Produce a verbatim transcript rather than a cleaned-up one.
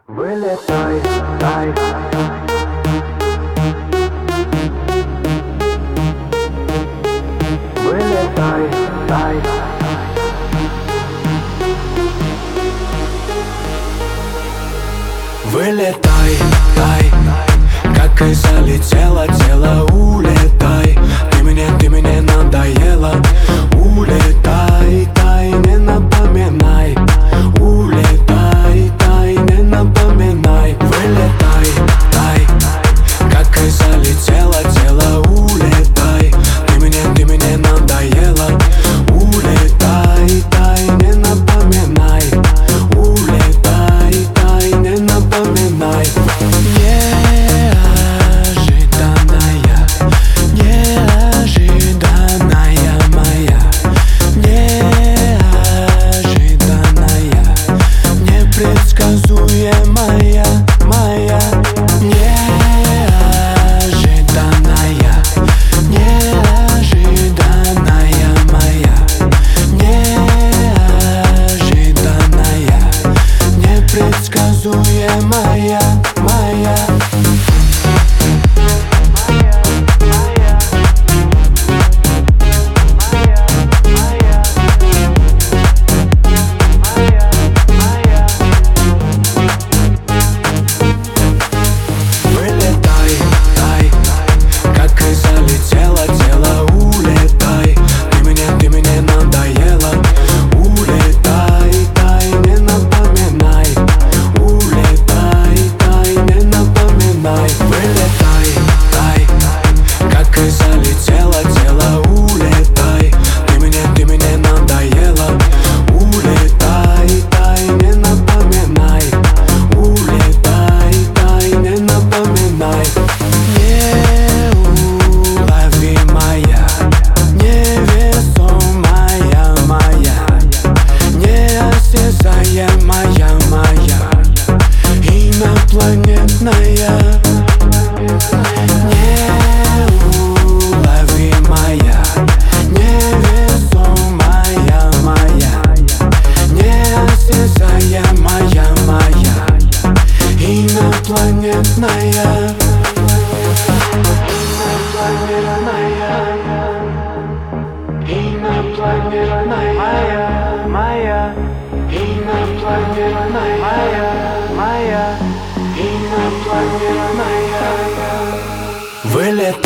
Вылетай, тай. Вылетай, тай. Вылетай, тай, как и залетела, тело улетай. Ты мне, ты мне надоела. Улетай, тай, не напоминай. Улетай, тай, не напоминай. Вылетай, тай, как и залетела, тело улетай. Ты мне, ты мне надоела. Улетай, тай, не напоминай. Улетай, тай, не напоминай. Неожиданная, неожиданная моя, неожиданная, непредсказуемая моя, неожиданная, неожиданная моя, неожиданная, непредсказуемая моя. Моя, моя, инопланетная, неуловимая, невесомая моя, неосязаемая моя, инопланетная, инопланетная, инопланетная моя. Инопланетная, моя, инопланетная. Вылет